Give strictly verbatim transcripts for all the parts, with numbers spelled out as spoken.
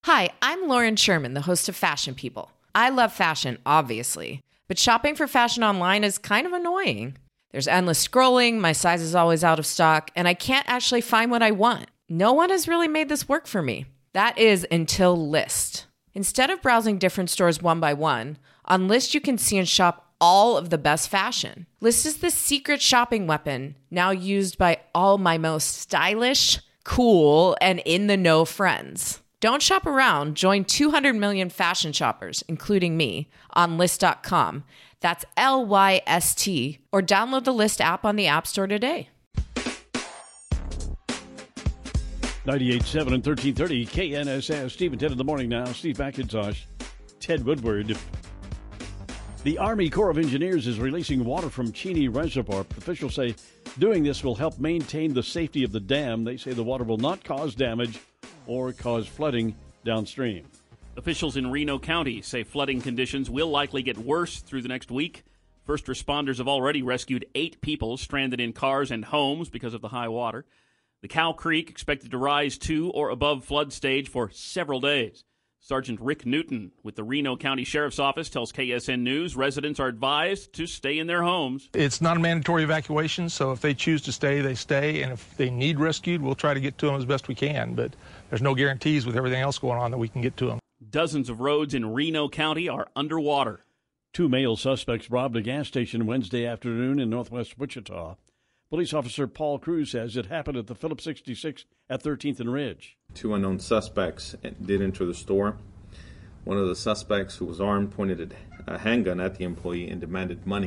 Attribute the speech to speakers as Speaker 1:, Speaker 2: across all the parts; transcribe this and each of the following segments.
Speaker 1: Hi, I'm Lauren Sherman, the host of Fashion People. I love fashion, obviously, but shopping for fashion online is kind of annoying. There's endless scrolling, my size is always out of stock, and I can't actually find what I want. No one has really made this work for me. That is until Lyst. Instead of browsing different stores one by one, on Lyst you can see and shop all of the best fashion. Lyst is the secret shopping weapon, now used by all my most stylish, cool, and in-the-know friends. Don't shop around. Join two hundred million fashion shoppers, including me, on Lyst dot com. That's L Y S T. Or download the Lyst app on the App Store today.
Speaker 2: ninety-eight point seven and thirteen thirty K N S S. Steve and Ted in the morning now. Steve McIntosh, Ted Woodward. The Army Corps of Engineers is releasing water from Cheney Reservoir. Officials say doing this will help maintain the safety of the dam. They say the water will not cause damage or cause flooding downstream.
Speaker 3: Officials in Reno County say flooding conditions will likely get worse through the next week. First responders have already rescued eight people stranded in cars and homes because of the high water. The Cow Creek expected to rise to or above flood stage for several days. Sergeant Rick Newton with the Reno County Sheriff's Office tells K S N News residents are advised to stay in their homes.
Speaker 4: It's not a mandatory evacuation, so if they choose to stay, they stay. And if they need rescued, we'll try to get to them as best we can. But there's no guarantees with everything else going on that we can get to them.
Speaker 3: Dozens of roads in Reno County are underwater.
Speaker 2: Two male suspects robbed a gas station Wednesday afternoon in northwest Wichita. Police officer Paul Cruz says it happened at the Phillips sixty-six at thirteenth and Ridge.
Speaker 5: Two unknown suspects did enter the store. One of the suspects, who was armed, pointed a handgun at the employee and demanded money.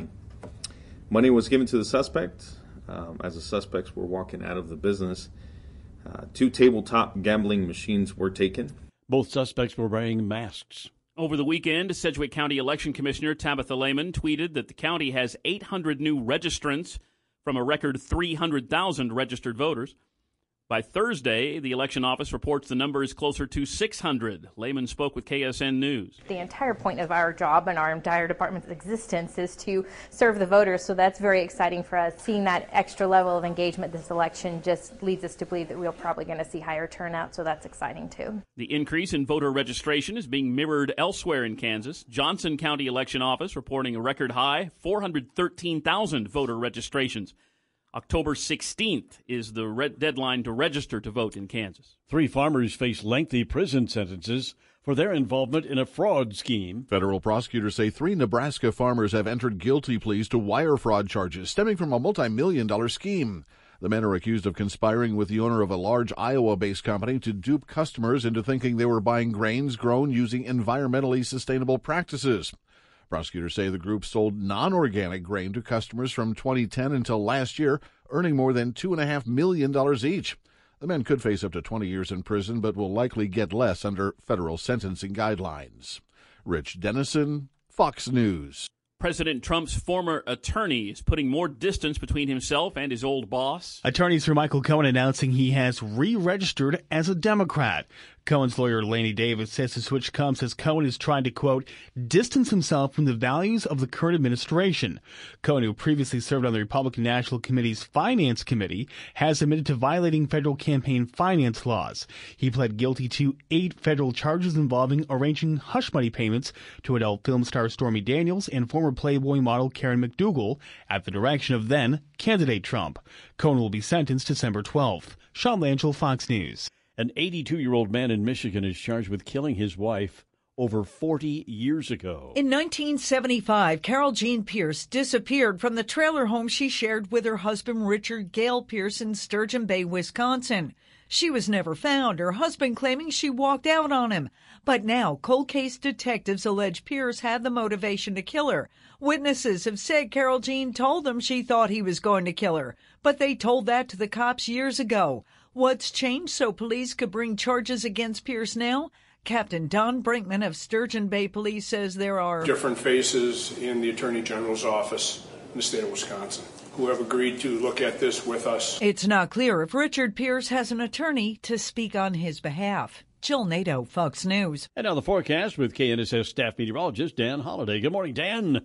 Speaker 5: Money was given to the suspect um, as the suspects were walking out of the business. Uh, two tabletop gambling machines were taken.
Speaker 2: Both suspects were wearing masks.
Speaker 3: Over the weekend, Sedgwick County Election Commissioner Tabitha Lehman tweeted that the county has eight hundred new registrants from a record three hundred thousand registered voters. By Thursday, the election office reports the number is closer to six hundred. Lehman spoke with K S N News.
Speaker 6: The entire point of our job and our entire department's existence is to serve the voters, so that's very exciting for us. Seeing that extra level of engagement this election just leads us to believe that we're probably going to see higher turnout, so that's exciting too.
Speaker 3: The increase in voter registration is being mirrored elsewhere in Kansas. Johnson County Election Office reporting a record high four hundred thirteen thousand voter registrations. October sixteenth is the red deadline to register to vote in Kansas.
Speaker 2: Three farmers face lengthy prison sentences for their involvement in a fraud scheme.
Speaker 7: Federal prosecutors say three Nebraska farmers have entered guilty pleas to wire fraud charges stemming from a multi-million dollar scheme. The men are accused of conspiring with the owner of a large Iowa-based company to dupe customers into thinking they were buying grains grown using environmentally sustainable practices. Prosecutors say the group sold non-organic grain to customers from twenty ten until last year, earning more than two point five million dollars each. The men could face up to twenty years in prison, but will likely get less under federal sentencing guidelines. Rich Dennison, Fox News.
Speaker 3: President Trump's former attorney is putting more distance between himself and his old boss.
Speaker 8: Attorneys for Michael Cohen announcing he has re-registered as a Democrat. Cohen's lawyer Laney Davis says the switch comes as Cohen is trying to, quote, distance himself from the values of the current administration. Cohen, who previously served on the Republican National Committee's Finance Committee, has admitted to violating federal campaign finance laws. He pled guilty to eight federal charges involving arranging hush money payments to adult film star Stormy Daniels and former Playboy model Karen McDougal at the direction of then candidate Trump. Cohen will be sentenced December twelfth. Sean Langell, Fox News.
Speaker 2: An eighty-two-year-old man in Michigan is charged with killing his wife over forty years ago.
Speaker 9: In nineteen seventy-five, Carol Jean Pierce disappeared from the trailer home she shared with her husband Richard Gale Pierce in Sturgeon Bay, Wisconsin. She was never found, her husband claiming she walked out on him. But now, cold case detectives allege Pierce had the motivation to kill her. Witnesses have said Carol Jean told them she thought he was going to kill her, but they told that to the cops years ago. What's changed so police could bring charges against Pierce now? Captain Don Brinkman of Sturgeon Bay Police says there are
Speaker 10: different faces in the Attorney General's office in the state of Wisconsin who have agreed to look at this with us.
Speaker 9: It's not clear if Richard Pierce has an attorney to speak on his behalf. Jill Nato, Fox News.
Speaker 2: And now the forecast with K N S S staff meteorologist Dan Holliday. Good morning, Dan.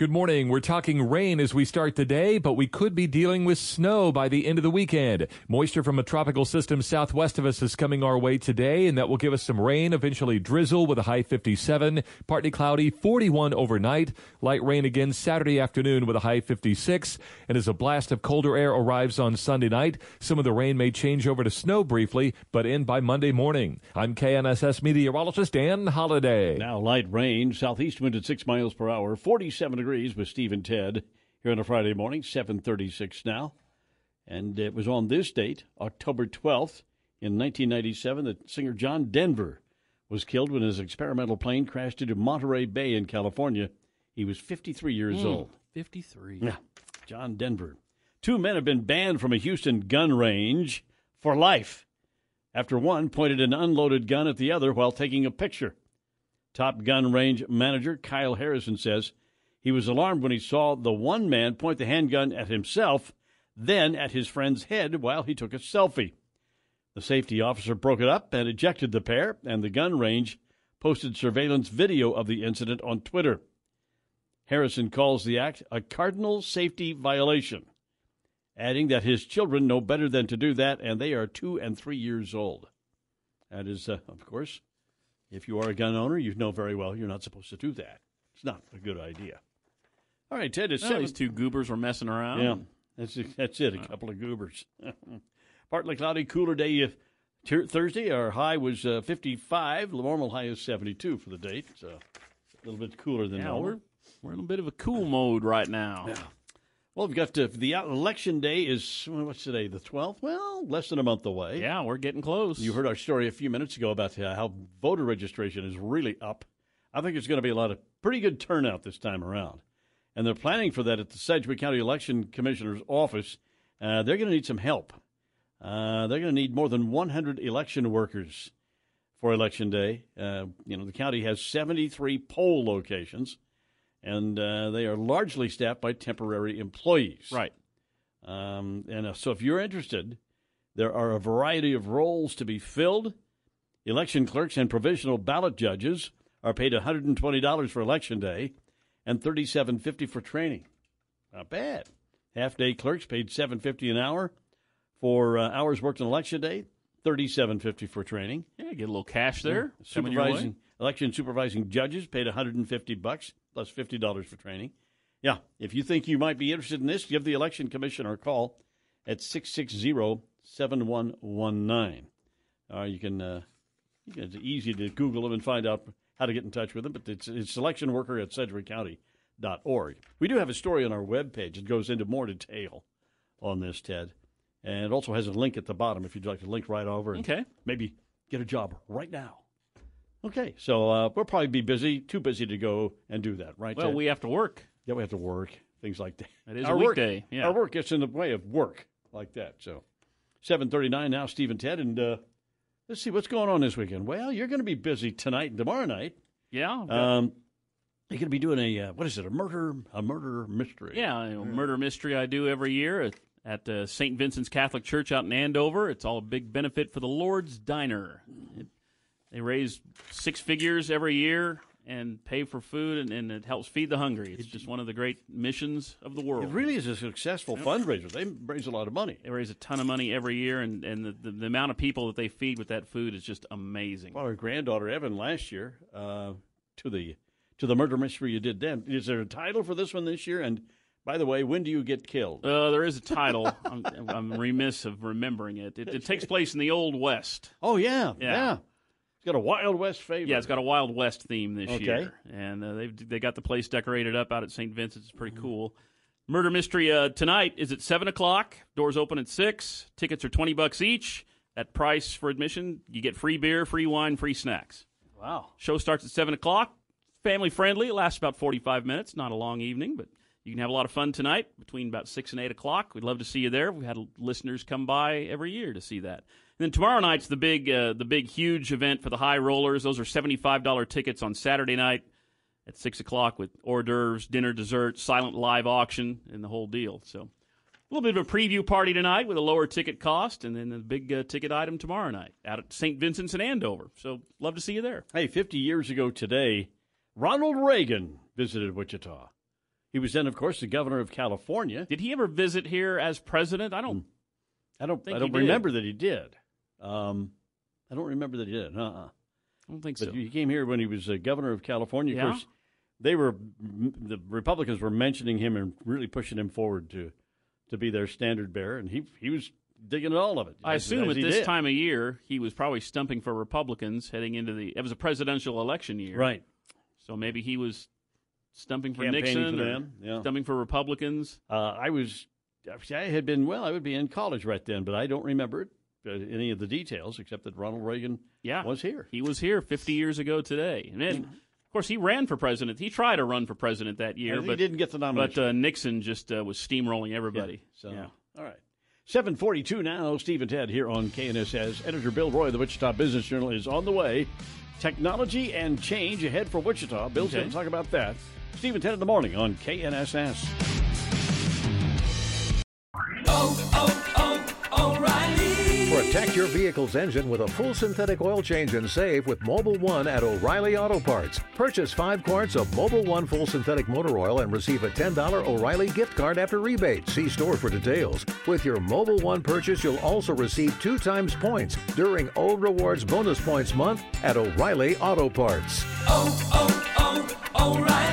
Speaker 11: Good morning. We're talking rain as we start the day, but we could be dealing with snow by the end of the weekend. Moisture from a tropical system southwest of us is coming our way today, and that will give us some rain, eventually drizzle with a high fifty-seven, partly cloudy, forty-one overnight. Light rain again Saturday afternoon with a high fifty-six. And as a blast of colder air arrives on Sunday night, some of the rain may change over to snow briefly, but end by Monday morning. I'm K N S S meteorologist Dan Holliday.
Speaker 2: Now light rain, southeast wind at six miles per hour, forty-seven degrees with Steve and Ted here on a Friday morning, seven thirty-six now. And it was on this date, October twelfth, in nineteen ninety-seven, that singer John Denver was killed when his experimental plane crashed into Monterey Bay in California. He was fifty-three years
Speaker 3: mm,
Speaker 2: old.
Speaker 3: fifty-three.
Speaker 2: Yeah, John Denver. Two men have been banned from a Houston gun range for life after one pointed an unloaded gun at the other while taking a picture. Top Gun range manager Kyle Harrison says he was alarmed when he saw the one man point the handgun at himself, then at his friend's head while he took a selfie. The safety officer broke it up and ejected the pair, and the gun range posted surveillance video of the incident on Twitter. Harrison calls the act a cardinal safety violation, adding that his children know better than to do that, and they are two and three years old. That is, uh, of course, if you are a gun owner, you know very well you're not supposed to do that. It's not a good idea. All right, Ted, it's
Speaker 3: well,
Speaker 2: seven.
Speaker 3: These two goobers were messing around.
Speaker 2: Yeah, that's it, that's it, a couple of goobers. Partly cloudy, cooler day uh, t- Thursday. Our high was uh, fifty-five. The normal high is seventy-two for the date. So a little bit cooler than
Speaker 3: yeah,
Speaker 2: normal.
Speaker 3: We're, we're in a bit of a cool mode right now.
Speaker 2: Yeah. Well, we've got uh, the election day is, what's today, the twelfth? Well, less than a month away.
Speaker 3: Yeah, we're getting close.
Speaker 2: You heard our story a few minutes ago about uh, how voter registration is really up. I think it's going to be a lot of pretty good turnout this time around. And they're planning for that at the Sedgwick County Election Commissioner's office. Uh, they're going to need some help. Uh, they're going to need more than one hundred election workers for Election Day. Uh, you know, the county has seventy-three poll locations, and uh, they are largely staffed by temporary employees.
Speaker 3: Right.
Speaker 2: Um, and uh, so if you're interested, there are a variety of roles to be filled. Election clerks and provisional ballot judges are paid one hundred twenty dollars for Election Day and thirty-seven fifty for training. Not bad. Half-day clerks paid seven fifty an hour for uh, hours worked on Election Day, thirty-seven fifty for training.
Speaker 3: Yeah, get a little cash there.
Speaker 2: Yeah. Supervising election supervising judges paid one hundred fifty bucks plus fifty dollars for training. Yeah, if you think you might be interested in this, give the election commissioner a call at six six zero, seven one one nine. Uh, you can, uh, you can, it's easy to Google them and find out how to get in touch with them, but it's, it's election worker at sedgwick county dot org. We do have a story on our webpage that goes into more detail on this, Ted. And it also has a link at the bottom if you'd like to link right over and
Speaker 3: okay.
Speaker 2: maybe get a job right now. Okay, so uh, we'll probably be busy, too busy to go and do that, right,
Speaker 3: Well,
Speaker 2: Ted?
Speaker 3: we have to work.
Speaker 2: Yeah, we have to work, things like that.
Speaker 3: It is
Speaker 2: our
Speaker 3: a
Speaker 2: work,
Speaker 3: weekday, yeah.
Speaker 2: Our work gets in the way of work like that. So seven thirty-nine now, Steve and Ted, and uh, let's see what's going on this weekend. Well, you're going to be busy tonight and tomorrow night.
Speaker 3: Yeah.
Speaker 2: Um, you're going to be doing a, uh, what is it, a murder a murder mystery.
Speaker 3: Yeah, you know, murder mystery I do every year at, at uh, Saint Vincent's Catholic Church out in Andover. It's all a big benefit for the Lord's Diner. It, they raise six figures every year and pay for food, and, and it helps feed the hungry. It's just one of the great missions of the world.
Speaker 2: It really is a successful fundraiser. They raise a lot of money.
Speaker 3: They raise a ton of money every year, and, and the, the, the amount of people that they feed with that food is just amazing.
Speaker 2: Well, our granddaughter, Evan, last year, uh, to the to the murder mystery you did then. Is there a title for this one this year? And by the way, when do you get killed?
Speaker 3: Uh, there is a title. I'm, I'm remiss of remembering it. it. It takes place in the Old West.
Speaker 2: Oh, yeah,
Speaker 3: Yeah.
Speaker 2: yeah. It's got a Wild West flavor.
Speaker 3: Yeah, it's got a Wild West theme this
Speaker 2: Okay.
Speaker 3: year. And uh, they've they got the place decorated up out at Saint Vincent's. It's pretty cool. Murder Mystery uh, tonight is at seven o'clock. Doors open at six. Tickets are twenty bucks each. At price for admission, you get free beer, free wine, free snacks.
Speaker 2: Wow.
Speaker 3: Show starts at seven o'clock. Family friendly. It lasts about forty-five minutes. Not a long evening, but you can have a lot of fun tonight between about six and eight o'clock. We'd love to see you there. We've had listeners come by every year to see that. And then tomorrow night's the big, uh, the big, huge event for the high rollers. Those are seventy-five dollars tickets on Saturday night at six o'clock with hors d'oeuvres, dinner, dessert, silent live auction, and the whole deal. So a little bit of a preview party tonight with a lower ticket cost, and then the big uh, ticket item tomorrow night out at Saint Vincent's in Andover. So love to see you there.
Speaker 2: Hey, fifty years ago today, Ronald Reagan visited Wichita. He was then, of course, the governor of California.
Speaker 3: Did he ever visit here as president? I don't.
Speaker 2: I don't.
Speaker 3: think
Speaker 2: I don't
Speaker 3: he
Speaker 2: remember
Speaker 3: did.
Speaker 2: that he did. Um, I don't remember that he did. Uh-uh.
Speaker 3: I don't think
Speaker 2: but
Speaker 3: so.
Speaker 2: he came here when he was uh, governor of California.
Speaker 3: Yeah?
Speaker 2: Of course, they were the Republicans were mentioning him and really pushing him forward to to be their standard bearer, and he he was digging at all of it.
Speaker 3: I
Speaker 2: as-
Speaker 3: assume
Speaker 2: as
Speaker 3: at
Speaker 2: he
Speaker 3: this
Speaker 2: did.
Speaker 3: time of year he was probably stumping for Republicans heading into the. It was a presidential election year,
Speaker 2: Right.
Speaker 3: So maybe he was stumping for
Speaker 2: Campaigning
Speaker 3: Nixon
Speaker 2: for
Speaker 3: or
Speaker 2: them, yeah.
Speaker 3: stumping for Republicans.
Speaker 2: Uh, I was, I had been, well, I would be in college right then, but I don't remember it, uh, any of the details except that Ronald Reagan
Speaker 3: Yeah,
Speaker 2: was here.
Speaker 3: He was here fifty years ago today, and then, of course he ran for president. He tried to run for president that year,
Speaker 2: And he
Speaker 3: but
Speaker 2: didn't get the nomination.
Speaker 3: But uh, Nixon just uh, was steamrolling everybody.
Speaker 2: So,
Speaker 3: Yeah.
Speaker 2: all right. seven forty-two now. Steve and Ted here on K N S S. Editor Bill Roy of the Wichita Business Journal is on the way. Technology and change ahead for Wichita. Bill's
Speaker 3: Okay.
Speaker 2: going to talk about that. Steve and Ted in the morning on K N S S.
Speaker 12: Protect your vehicle's engine with a full synthetic oil change and save with Mobile One at O'Reilly Auto Parts. Purchase five quarts of Mobile One full synthetic motor oil and receive a ten dollars O'Reilly gift card after rebate. See store for details. With your Mobile One purchase, you'll also receive two times points during O Rewards Bonus Points Month at O'Reilly Auto Parts.
Speaker 13: Oh, oh, oh, O'Reilly.